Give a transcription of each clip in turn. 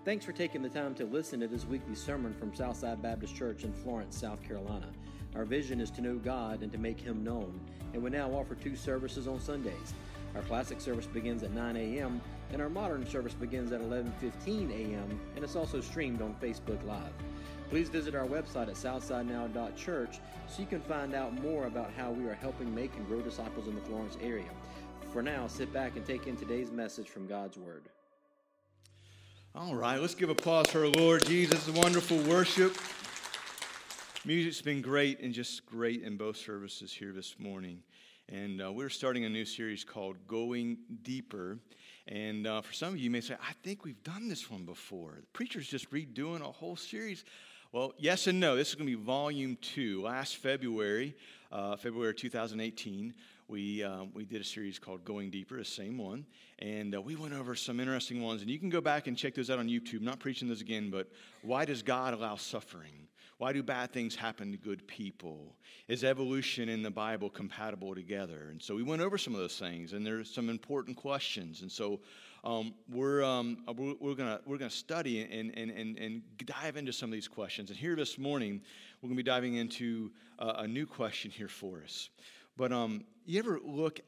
Thanks for taking the time to listen to this weekly sermon from Southside Baptist Church in Florence, South Carolina. Our vision is to know God and to make Him known, and we now offer 2 services on Sundays. Our classic service begins at 9 a.m., and our modern service begins at 11:15 a.m., and it's also streamed on Facebook Live. Please visit our website at southsidenow.church so you can find out more about how we are helping make and grow disciples in the Florence area. For now, sit back and take in today's message from God's Word. All right, let's give applause for our Lord Jesus. Wonderful worship. Music's been great and just great in both services here this morning. And we're starting a new series called Going Deeper. And for some of you may say, I think we've done this one before. The preacher's just redoing a whole series. Well, yes and no. This is going to be volume 2. Last February 2018, we did a series called Going Deeper, the same one, and we went over some interesting ones, and you can go back and check those out on YouTube. I'm not preaching those again, but why does God allow suffering? Why do bad things happen to good people? Is evolution in the Bible compatible together? And so we went over some of those things, and there's some important questions, and so we're gonna study and dive into some of these questions. And here this morning, we're gonna be diving into a new question here for us. But you ever look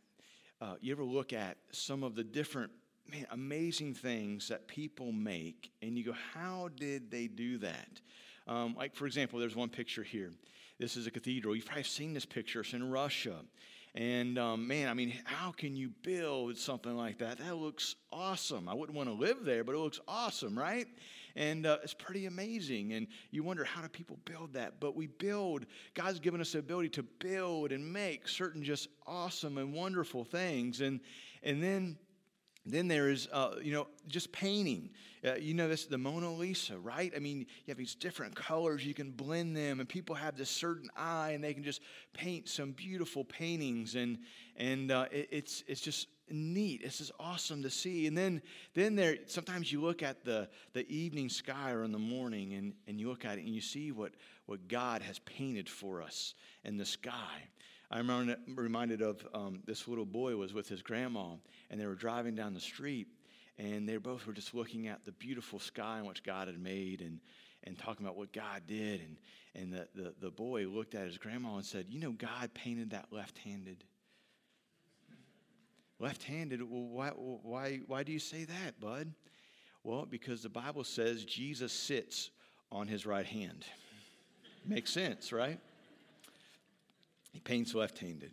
at some of the different amazing things that people make, and you go, how did they do that? Like, for example, there's one picture here. This is a cathedral. You've probably seen this picture. It's in Russia. And, how can you build something like that? That looks awesome. I wouldn't want to live there, but it looks awesome, right? And it's pretty amazing. And you wonder, how do people build that? But God's given us the ability to build and make certain just awesome and wonderful things. And then there is, just painting. This the Mona Lisa, right? I mean, you have these different colors. You can blend them, and people have this certain eye, and they can just paint some beautiful paintings, and it's just neat. It's just awesome to see. And then there, sometimes you look at the evening sky or in the morning, and you look at it, and you see what God has painted for us in the sky. I'm reminded of this little boy was with his grandma, and they were driving down the street, and they both were just looking at the beautiful sky and what God had made, and talking about what God did. And the boy looked at his grandma and said, God painted that left-handed. Left-handed? Well, why do you say that, bud? Well, because the Bible says Jesus sits on his right hand. Makes sense, right? He paints left-handed.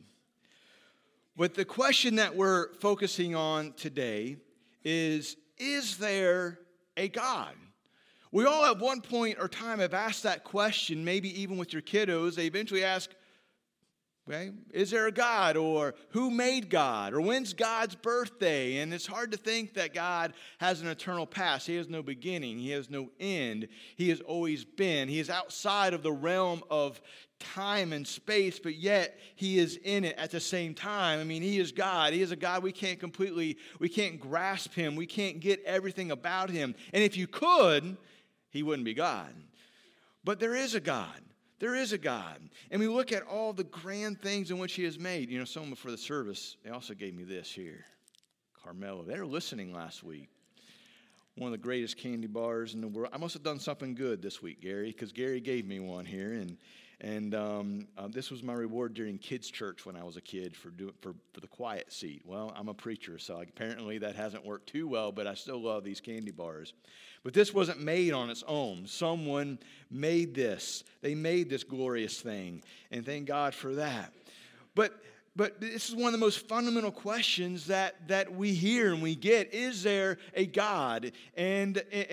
But the question that we're focusing on today is there a God? We all at one point or time have asked that question, maybe even with your kiddos. They eventually ask, okay, is there a God? Or who made God? Or when's God's birthday? And it's hard to think that God has an eternal past. He has no beginning. He has no end. He has always been. He is outside of the realm of time and space, but yet He is in it at the same time. I mean, He is God. He is a God we can't grasp Him. We can't get everything about Him. And if you could, He wouldn't be God. But there is a God. There is a God. And we look at all the grand things in which He has made. Someone before the service, they also gave me this here. Carmelo. They were listening last week. One of the greatest candy bars in the world. I must have done something good this week, Gary, because Gary gave me one here. And this was my reward during kids' church when I was a kid for the quiet seat. Well, I'm a preacher, so apparently that hasn't worked too well, but I still love these candy bars. But this wasn't made on its own. Someone made this. They made this glorious thing, and thank God for that. But this is one of the most fundamental questions that we hear and we get. Is there a God? And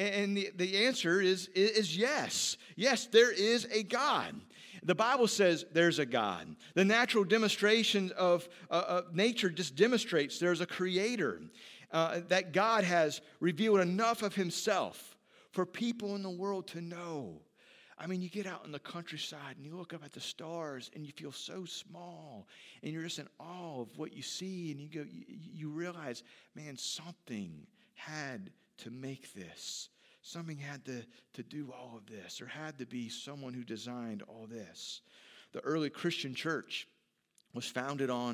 the answer is yes. Yes, there is a God. The Bible says there's a God. The natural demonstration of nature just demonstrates there's a creator. That God has revealed enough of Himself for people in the world to know. I mean, you get out in the countryside and you look up at the stars and you feel so small and you're just in awe of what you see, and you realize, man, something had to make this. Something had to do all of this. There had to be someone who designed all this. The early Christian church was founded on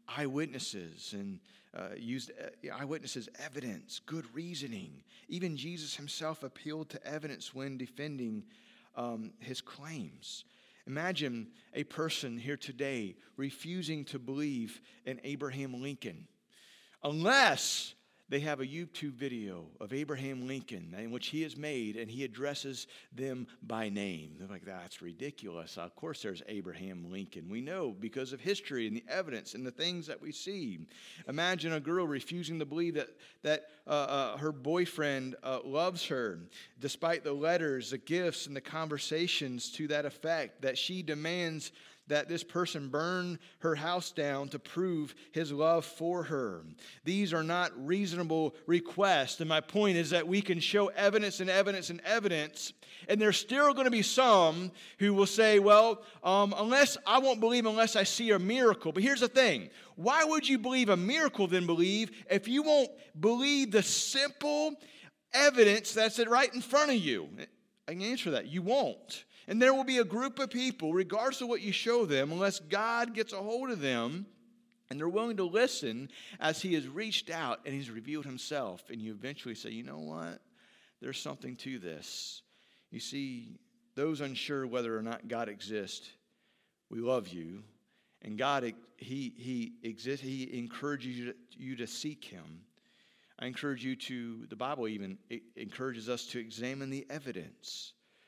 eyewitnesses and used eyewitnesses' evidence, good reasoning. Even Jesus himself appealed to evidence when defending his claims. Imagine a person here today refusing to believe in Abraham Lincoln unless they have a YouTube video of Abraham Lincoln in which he is made and he addresses them by name. They're like, that's ridiculous. Of course there's Abraham Lincoln. We know because of history and the evidence and the things that we see. Imagine a girl refusing to believe that her boyfriend loves her, despite the letters, the gifts, and the conversations to that effect, that she demands that this person burn her house down to prove his love for her. These are not reasonable requests. And my point is that we can show evidence and evidence and evidence, and there's still going to be some who will say, well, unless I won't believe unless I see a miracle. But here's the thing. Why would you believe a miracle then believe if you won't believe the simple evidence that's right in front of you? I can answer that. You won't. And there will be a group of people, regardless of what you show them, unless God gets a hold of them and they're willing to listen as he has reached out and he's revealed himself. And you eventually say, you know what? There's something to this. You see, those unsure whether or not God exists, we love you. And God, he exists. He encourages you to seek him. I encourage you to, the Bible even encourages us to examine the evidence.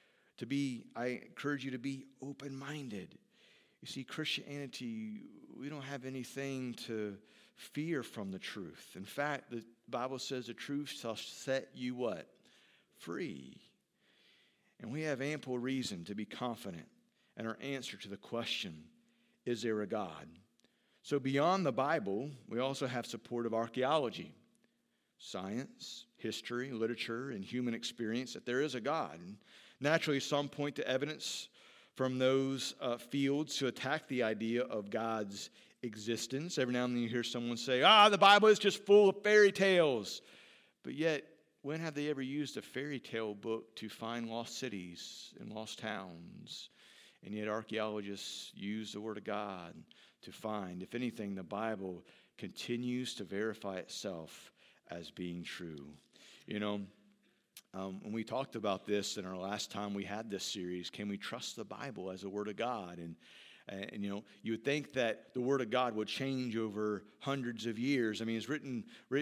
I encourage you to be open-minded. You see, Christianity, we don't have anything to fear from the truth. In fact, the Bible says the truth shall set you what? Free. And we have ample reason to be confident in our answer to the question, is there a God? So beyond the Bible, we also have support of archaeology, science, history, literature, and human experience that there is a God. Naturally, some point to evidence from those fields to attack the idea of God's existence. Every now and then you hear someone say, the Bible is just full of fairy tales. But yet, when have they ever used a fairy tale book to find lost cities and lost towns? And yet archaeologists use the Word of God to find. If anything, the Bible continues to verify itself as being true. You know, when we talked about this in our last time we had this series, can we trust the Bible as the Word of God? And you know, you would think that the Word of God would change over hundreds of years. I mean, it's written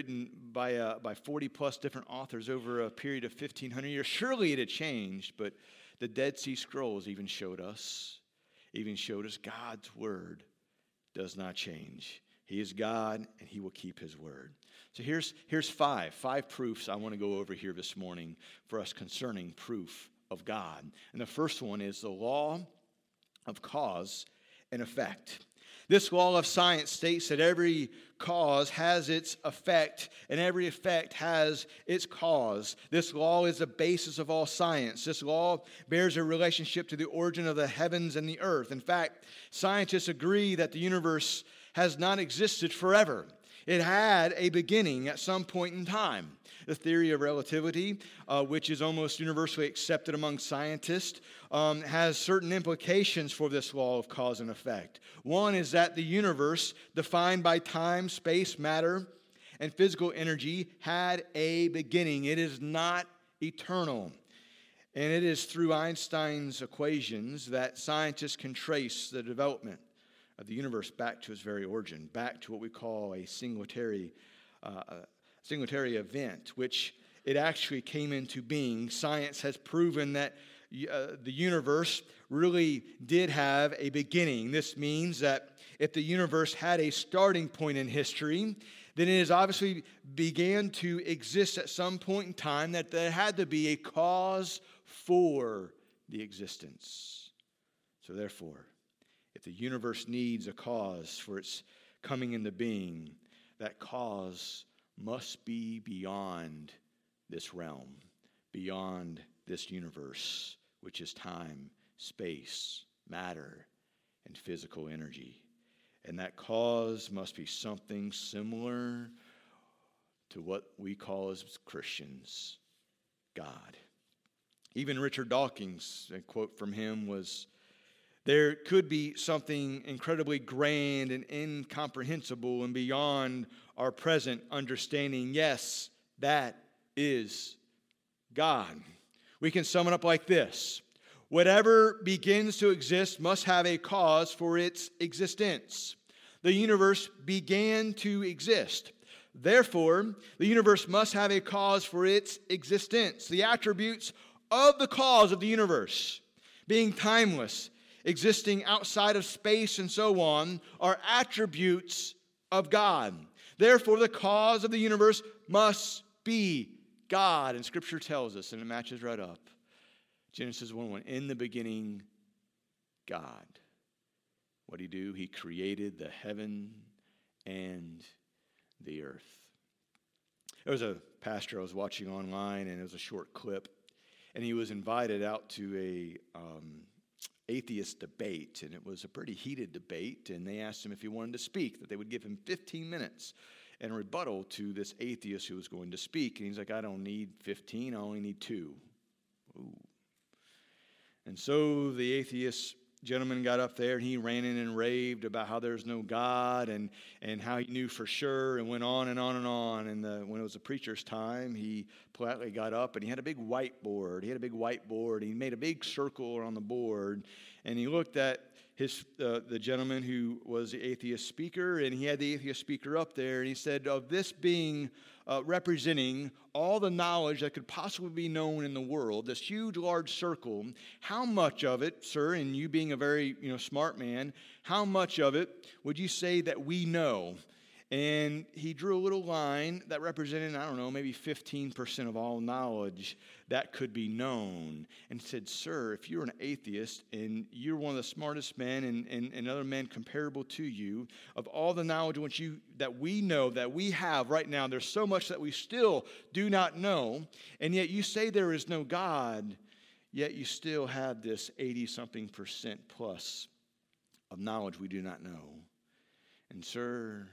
by 40 plus different authors over a period of 1,500 years. Surely it had changed, but the Dead Sea Scrolls even showed us God's Word does not change. He is God, and he will keep his word. So here's five proofs I want to go over here this morning for us concerning proof of God. And the first one is the law of cause and effect. This law of science states that every cause has its effect, and every effect has its cause. This law is the basis of all science. This law bears a relationship to the origin of the heavens and the earth. In fact, scientists agree that the universe has not existed forever. It had a beginning at some point in time. The theory of relativity, which is almost universally accepted among scientists, has certain implications for this law of cause and effect. One is that the universe, defined by time, space, matter, and physical energy, had a beginning. It is not eternal. And it is through Einstein's equations that scientists can trace the development of the universe back to its very origin, back to what we call a singulatory event, which it actually came into being. Science has proven that the universe really did have a beginning. This means that if the universe had a starting point in history, then it has obviously began to exist at some point in time, that there had to be a cause for the existence. So therefore, if the universe needs a cause for its coming into being, that cause must be beyond this realm, beyond this universe, which is time, space, matter, and physical energy. And that cause must be something similar to what we call as Christians, God. Even Richard Dawkins, a quote from him was, There could be something incredibly grand and incomprehensible and beyond our present understanding. Yes, that is God. We can sum it up like this. Whatever begins to exist must have a cause for its existence. The universe began to exist. Therefore, the universe must have a cause for its existence. The attributes of the cause of the universe, being timeless, existing outside of space and so on, are attributes of God. Therefore, the cause of the universe must be God. And Scripture tells us, and it matches right up. Genesis 1:1, in the beginning, God. What did He do? He created the heaven and the earth. There was a pastor I was watching online, and it was a short clip, and he was invited out to a atheist debate, and it was a pretty heated debate, and they asked him if he wanted to speak, that they would give him 15 minutes in rebuttal to this atheist who was going to speak, and he's like, I don't need 15, I only need 2. Ooh. And so the atheist gentleman got up there, and he ran in and raved about how there's no God and how he knew for sure, and went on and on and on. And when it was the preacher's time, he politely got up, and he had a big whiteboard. He made a big circle on the board, and he looked at the gentleman who was the atheist speaker, and he had the atheist speaker up there, and he said, of this being representing all the knowledge that could possibly be known in the world, this huge, large circle, how much of it, sir, and you being a very smart man, how much of it would you say that we know? And he drew a little line that represented, I don't know, maybe 15% of all knowledge that could be known. And said, sir, if you're an atheist and you're one of the smartest men and other men comparable to you, of all the knowledge that we know, that we have right now, there's so much that we still do not know, and yet you say there is no God, yet you still have this 80-something% plus of knowledge we do not know. And sir,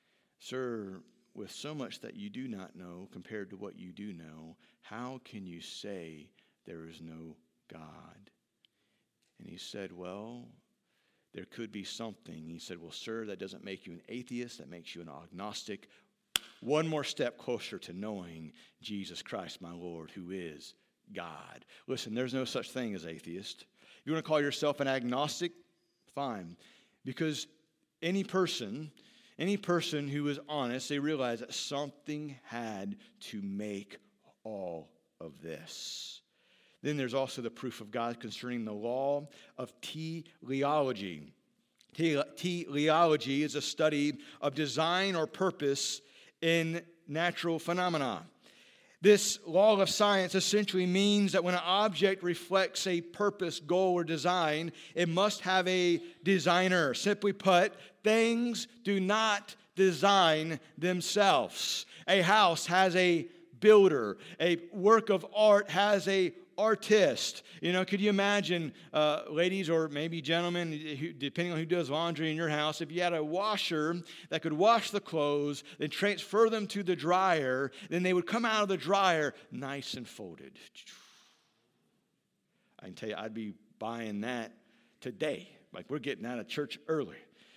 with so much that you do not know compared to what you do know, how can you say there is no God? And he said, well, there could be something. He said, well, sir, that doesn't make you an atheist. That makes you an agnostic. One more step closer to knowing Jesus Christ, my Lord, who is God. Listen, there's no such thing as atheist. If you want to call yourself an agnostic, fine. Because any person who is honest, they realize that something had to make all of this. Then there's also the proof of God concerning the law of teleology. Teleology is a study of design or purpose in natural phenomena. This law of science essentially means that when an object reflects a purpose, goal, or design, it must have a designer. Simply put, things do not design themselves. A house has a builder. A work of art has a artist. Could you imagine, ladies or maybe gentlemen, depending on who does laundry in your house, if you had a washer that could wash the clothes, then transfer them to the dryer, then they would come out of the dryer nice and folded. I can tell you, I'd be buying that today. Like, we're getting out of church early.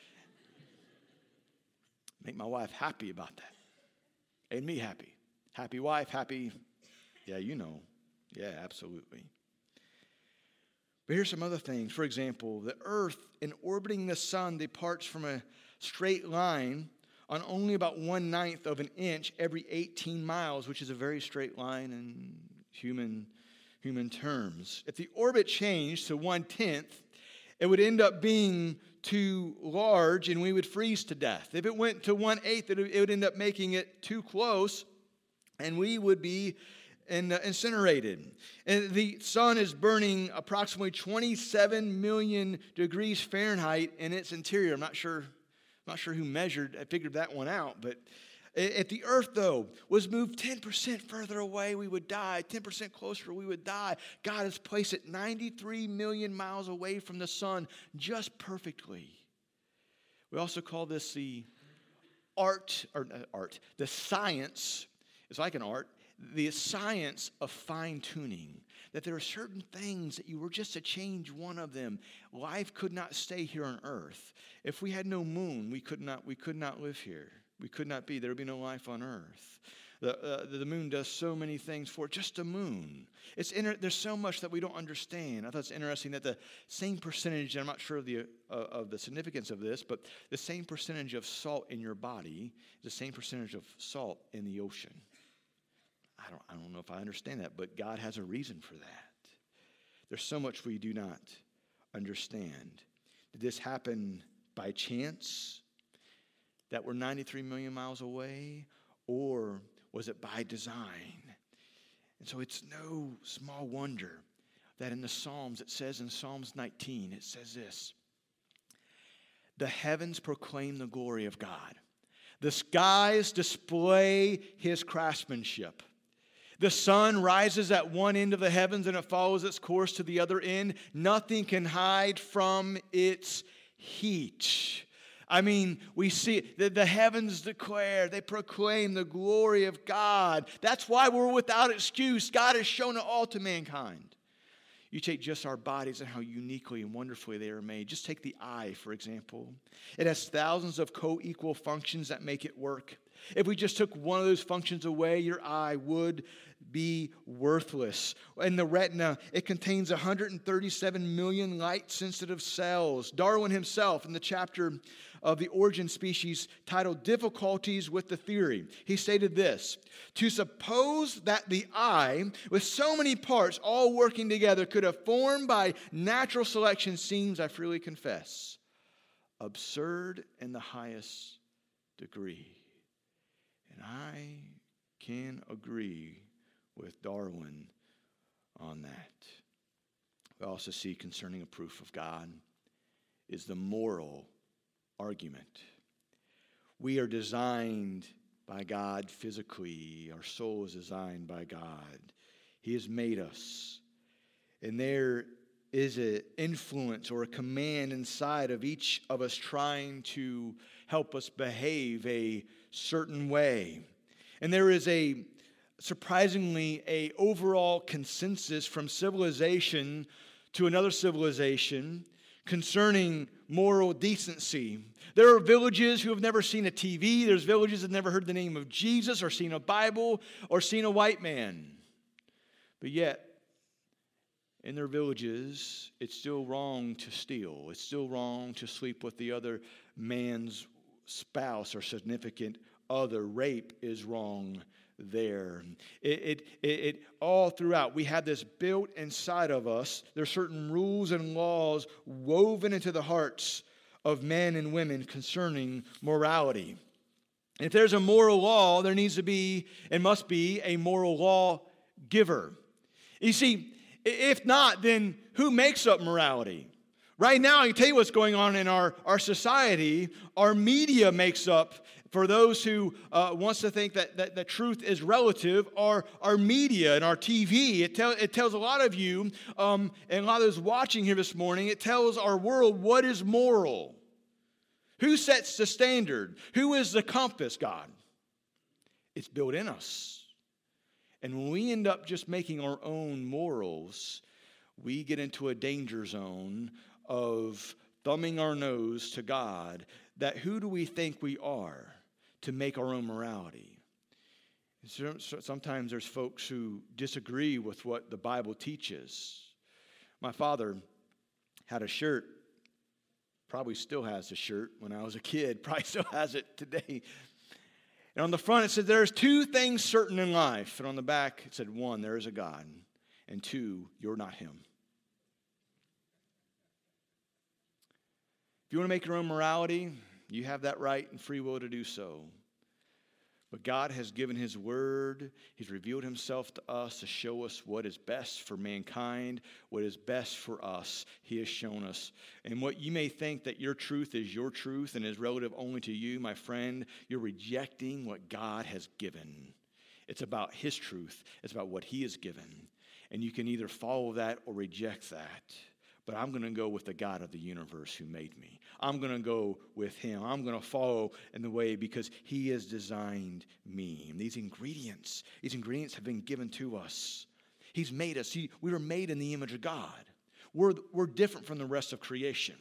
Make my wife happy about that. And me happy. Happy wife, happy, yeah, Yeah, absolutely. But here's some other things. For example, the earth in orbiting the sun departs from a straight line on only about 1/9 of an inch every 18 miles, which is a very straight line in human terms. If the orbit changed to 1/10, it would end up being too large and we would freeze to death. If it went to 1/8, it would end up making it too close and we would be incinerated. And the sun is burning approximately 27 million degrees Fahrenheit in its interior. I'm not sure who figured that one out, but if the earth, though, was moved 10% further away, we would die. 10% closer, we would die. God has placed it 93 million miles away from the sun just perfectly. We also call this the science. It's like an art. The science of fine-tuning. that there are certain things that you were just to change one of them. Life could not stay here on earth. If we had no moon, we could not live here. We could not be. There would be no life on earth. The moon does so many things for just a moon. There's so much that we don't understand. I thought it's interesting that the same percentage, and I'm not sure of the significance of this, but the same percentage of salt in your body is the same percentage of salt in the ocean. I don't know if I understand that, but God has a reason for that. There's so much we do not understand. Did this happen by chance that we're 93 million miles away, or was it by design? And so it's no small wonder that in the Psalms, it says in Psalms 19, it says this: the heavens proclaim the glory of God. The skies display his craftsmanship. The sun rises at one end of the heavens and it follows its course to the other end. Nothing can hide from its heat. I mean, we see the heavens declare, they proclaim the glory of God. That's why we're without excuse. God has shown it all to mankind. You take just our bodies and how uniquely and wonderfully they are made. Just take the eye, for example. It has thousands of co-equal functions that make it work. If we just took one of those functions away, your eye would be worthless. In the retina, it contains 137 million light-sensitive cells. Darwin himself, in the chapter of The Origin Species titled Difficulties with the Theory, he stated this: to suppose that the eye, with so many parts all working together, could have formed by natural selection seems, I freely confess, absurd in the highest degree. And I can agree with Darwin on that. We also see concerning a proof of God is the moral argument. We are designed by God physically. Our soul is designed by God. He has made us. And there is an influence or a command inside of each of us trying to help us behave a certain way. And there is surprisingly a overall consensus from civilization to another civilization concerning moral decency. There are villages who have never seen a TV. There's villages that have never heard the name of Jesus or seen a Bible or seen a white man. But yet, in their villages, it's still wrong to steal. It's still wrong to sleep with the other man's spouse or significant other. Rape is wrong there. It all throughout. We have this built inside of us. There are certain rules and laws woven into the hearts of men and women concerning morality. And if there's a moral law, there needs to be and must be a moral law giver. You see, if not, then who makes up morality? Right now, I can tell you what's going on in our society. Our media makes up, for those who wants to think that the truth is relative, our media and our TV. It tells a lot of you, and a lot of those watching here this morning, it tells our world what is moral. Who sets the standard? Who is the compass? God. It's built in us. And when we end up just making our own morals, we get into a danger zone of thumbing our nose to God, that who do we think we are to make our own morality? Sometimes there's folks who disagree with what the Bible teaches. My father had a shirt, probably still has a shirt when I was a kid, probably still has it today. And on the front it said, there's two things certain in life. And on the back it said, one, there is a God. And two, you're not him. If you want to make your own morality, you have that right and free will to do so. But God has given his word. He's revealed himself to us to show us what is best for mankind, what is best for us. He has shown us. And what you may think that your truth is your truth and is relative only to you, my friend, you're rejecting what God has given. It's about his truth. It's about what he has given. And you can either follow that or reject that. But I'm going to go with the God of the universe who made me. I'm going to go with him. I'm going to follow in the way because he has designed me. And these ingredients have been given to us. He's made us. We were made in the image of God. We're different from the rest of creation.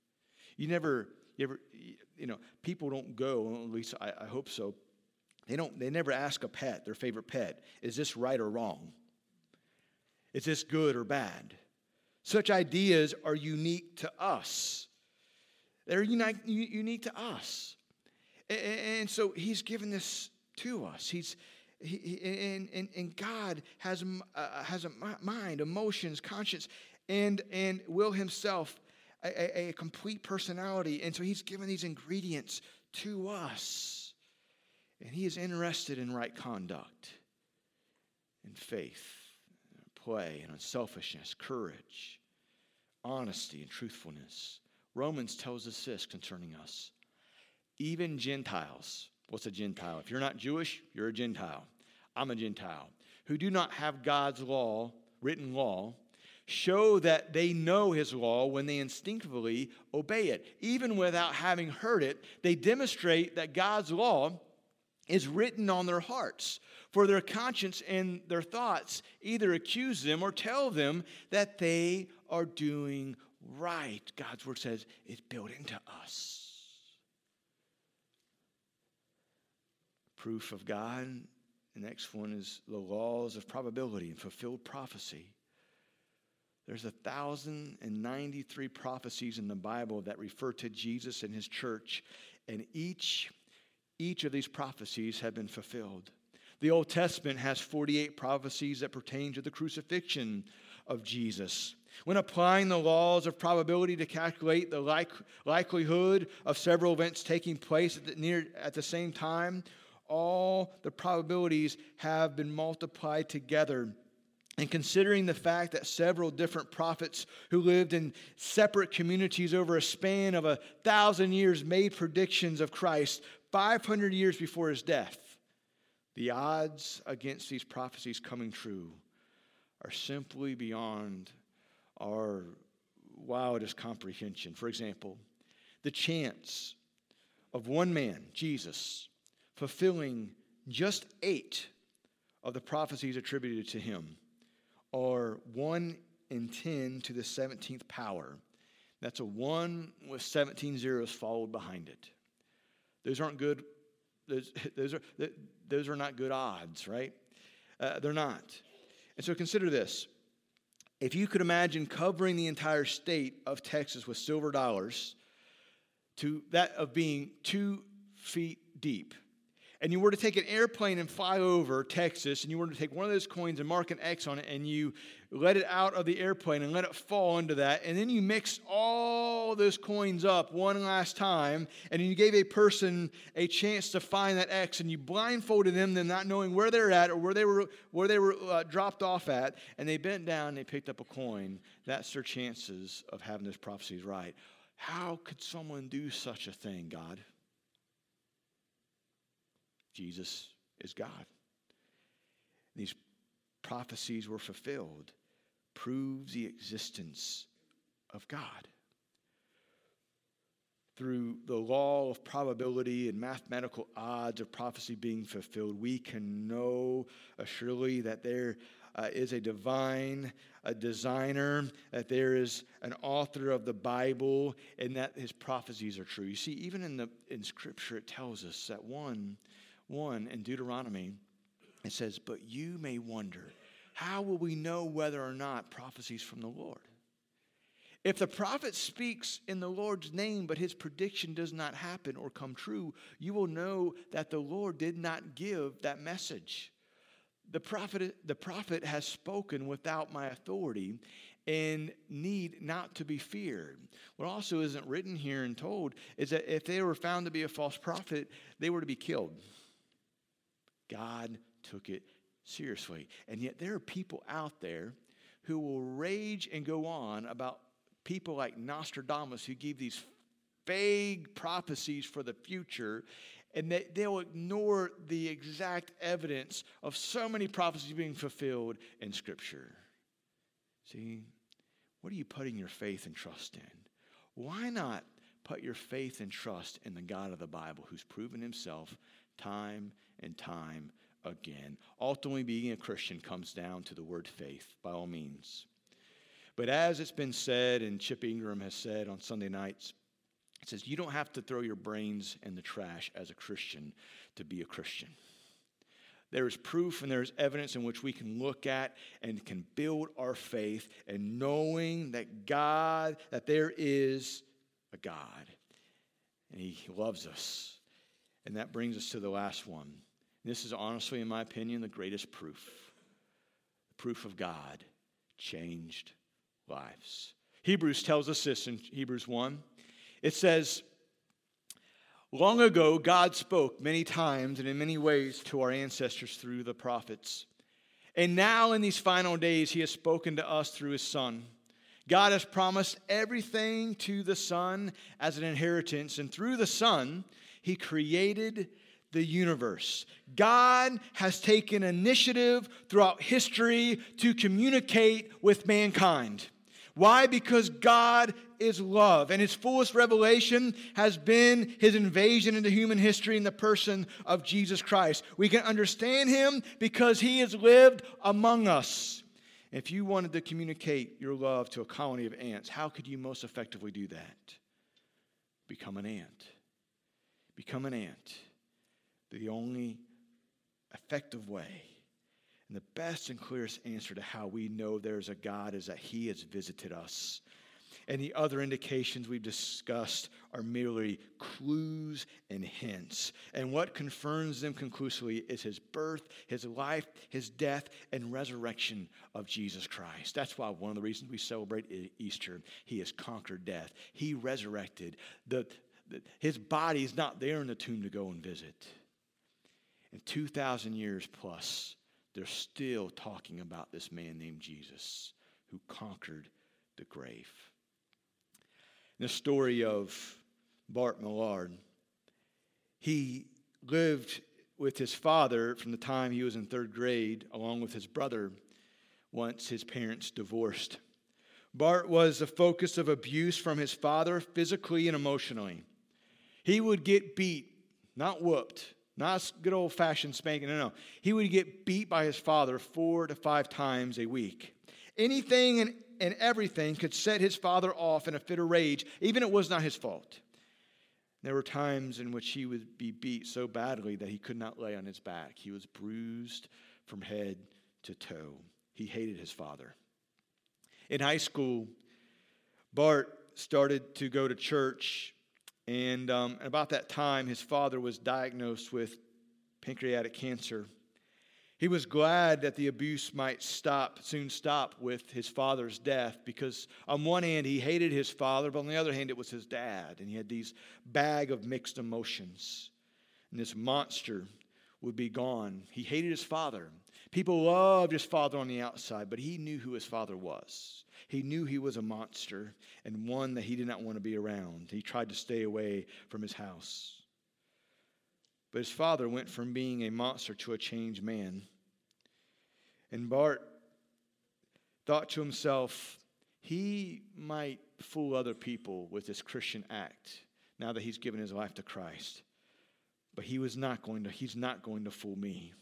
People don't go, at least I hope so. They never ask a pet, their favorite pet, is this right or wrong? Is this good or bad? Such ideas are unique to us. They're unique to us. And so he's given this to us. And God has a mind, emotions, conscience, and will himself, a complete personality. And so he's given these ingredients to us. And he is interested in right conduct, in faith, play, and unselfishness, courage, honesty, and truthfulness. Romans tells us this concerning us. Even Gentiles, what's a Gentile? If you're not Jewish, you're a Gentile. I'm a Gentile. Who do not have God's law, written law, show that they know his law when they instinctively obey it. Even without having heard it, they demonstrate that God's law is written on their hearts. For their conscience and their thoughts either accuse them or tell them that they are doing right. God's word says it's built into us. Proof of God. The next one is the laws of probability and fulfilled prophecy. There's 1,093 prophecies in the Bible that refer to Jesus and his church, and each of these prophecies have been fulfilled. The Old Testament has 48 prophecies that pertain to the crucifixion of Jesus. When applying the laws of probability to calculate the likelihood of several events taking place at the same time, all the probabilities have been multiplied together. And considering the fact that several different prophets who lived in separate communities over a span of 1,000 years made predictions of Christ 500 years before his death, the odds against these prophecies coming true are simply beyond our wildest comprehension. For example, the chance of one man, Jesus, fulfilling just 8 of the prophecies attributed to him, or 1 in 10 to the 17th power. That's a 1 with 17 zeros followed behind it. Those aren't good. Those are not good odds, right? They're not. And so consider this. If you could imagine covering the entire state of Texas with silver dollars to that of being 2 feet deep, and you were to take an airplane and fly over Texas, and you were to take one of those coins and mark an X on it, and you let it out of the airplane and let it fall into that, and then you mix all those coins up one last time, and you gave a person a chance to find that X, and you blindfolded them not knowing where they're at or where they were dropped off at, and they bent down and they picked up a coin. That's their chances of having those prophecies right. How could someone do such a thing, God? Jesus is God. These prophecies were fulfilled. Proves the existence of God. Through the law of probability and mathematical odds of prophecy being fulfilled, we can know assuredly that there is a designer, that there is an author of the Bible, and that his prophecies are true. You see, even in Scripture, it tells us that one in Deuteronomy, it says, "But you may wonder, how will we know whether or not prophecies from the Lord? If the prophet speaks in the Lord's name, but his prediction does not happen or come true, you will know that the Lord did not give that message. The prophet has spoken without my authority and need not to be feared." What also isn't written here and told is that if they were found to be a false prophet, they were to be killed. God took it seriously. And yet there are people out there who will rage and go on about people like Nostradamus, who give these vague prophecies for the future, and they'll ignore the exact evidence of so many prophecies being fulfilled in Scripture. See, what are you putting your faith and trust in? Why not put your faith and trust in the God of the Bible, who's proven himself time and time again. Ultimately, being a Christian comes down to the word faith, by all means. But as it's been said, and Chip Ingram has said on Sunday nights, it says you don't have to throw your brains in the trash as a Christian to be a Christian. There is proof and there is evidence in which we can look at and can build our faith and knowing that there is a God and He loves us. And that brings us to the last one. This is honestly, in my opinion, the greatest proof. The proof of God changed lives. Hebrews tells us this in Hebrews 1. It says, long ago, God spoke many times and in many ways to our ancestors through the prophets. And now in these final days, He has spoken to us through His Son. God has promised everything to the Son as an inheritance. And through the Son, He created the universe. God has taken initiative throughout history to communicate with mankind. Why? Because God is love, and His fullest revelation has been His invasion into human history in the person of Jesus Christ. We can understand Him because He has lived among us. If you wanted to communicate your love to a colony of ants, how could you most effectively do that? Become an ant. Become an ant. The only effective way and the best and clearest answer to how we know there's a God is that He has visited us. And the other indications we've discussed are merely clues and hints. And what confirms them conclusively is His birth, His life, His death, and resurrection of Jesus Christ. That's why one of the reasons we celebrate Easter, He has conquered death. He resurrected. His body is not there in the tomb to go and visit. And 2,000 years plus, they're still talking about this man named Jesus who conquered the grave. In the story of Bart Millard, he lived with his father from the time he was in 3rd grade, along with his brother, once his parents divorced. Bart was the focus of abuse from his father, physically and emotionally. He would get beat, not whooped. Not good old-fashioned spanking, no. He would get beat by his father 4 to 5 times a week. Anything and everything could set his father off in a fit of rage, even if it was not his fault. There were times in which he would be beat so badly that he could not lay on his back. He was bruised from head to toe. He hated his father. In high school, Bart started to go to church. And about that time, his father was diagnosed with pancreatic cancer. He was glad that the abuse might soon stop with his father's death, because on one hand, he hated his father, but on the other hand, it was his dad. And he had these bag of mixed emotions. And this monster would be gone. He hated his father. People loved his father on the outside, but he knew who his father was. He knew he was a monster and one that he did not want to be around. He tried to stay away from his house. But his father went from being a monster to a changed man. And Bart thought to himself, he might fool other people with this Christian act now that he's given his life to Christ. But he's not going to fool me.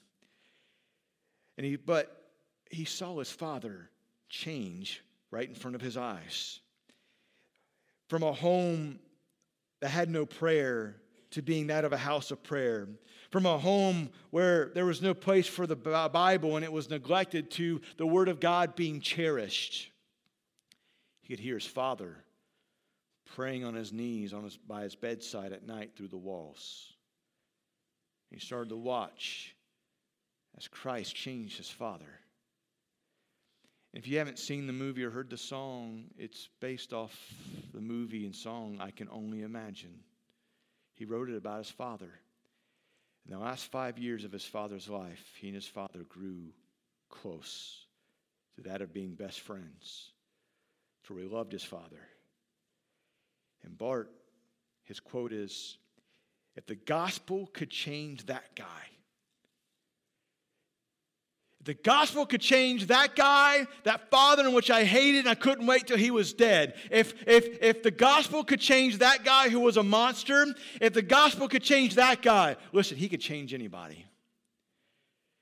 But he saw his father change right in front of his eyes. From a home that had no prayer to being that of a house of prayer. From a home where there was no place for the Bible and it was neglected to the Word of God being cherished. He could hear his father praying on his knees by his bedside at night through the walls. He started to watch as Christ changed his father. If you haven't seen the movie or heard the song, it's based off the movie and song I Can Only Imagine. He wrote it about his father. In the last 5 years of his father's life, he and his father grew close to that of being best friends. For he loved his father. And Bart, his quote is, if the gospel could change that guy, the gospel could change that guy, that father in which I hated and I couldn't wait till he was dead. If the gospel could change that guy who was a monster, if the gospel could change that guy, listen, he could change anybody.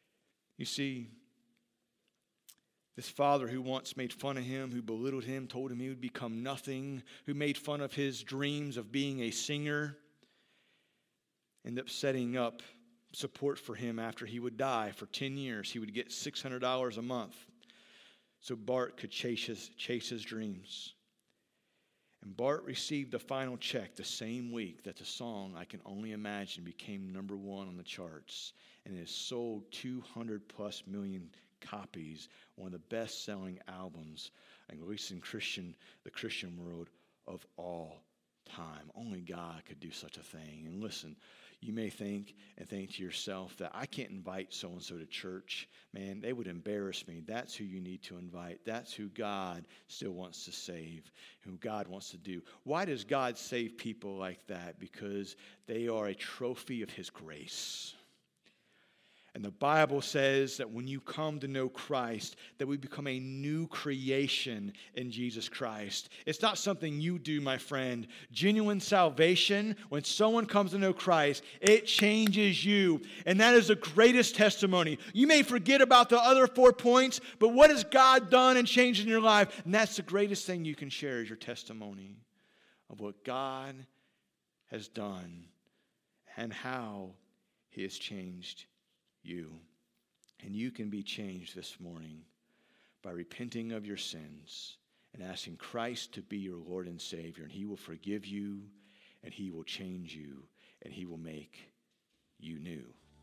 You see, this father who once made fun of him, who belittled him, told him he would become nothing, who made fun of his dreams of being a singer, ended up setting up support for him after he would die. For 10 years, he would get $600 a month so Bart could chase his dreams. And Bart received the final check the same week that the song "I Can Only Imagine" became number 1 on the charts, and it has sold 200+ million copies, one of the best-selling albums, at least in the Christian world, of all time. Only God could do such a thing. And listen, you may think to yourself that I can't invite so-and-so to church. Man, they would embarrass me. That's who you need to invite. That's who God still wants to save, who God wants to do. Why does God save people like that? Because they are a trophy of His grace. And the Bible says that when you come to know Christ, that we become a new creation in Jesus Christ. It's not something you do, my friend. Genuine salvation, when someone comes to know Christ, it changes you. And that is the greatest testimony. You may forget about the other 4 points, but what has God done and changed in your life? And that's the greatest thing you can share, is your testimony of what God has done and how He has changed you. And you can be changed this morning by repenting of your sins and asking Christ to be your Lord and Savior. And He will forgive you, and He will change you, and He will make you new.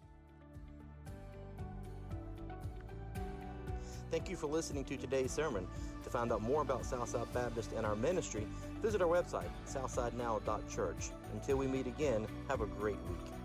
Thank you for listening to today's sermon. To find out more about Southside Baptist and our ministry, visit our website, southsidenow.church. Until we meet again, have a great week.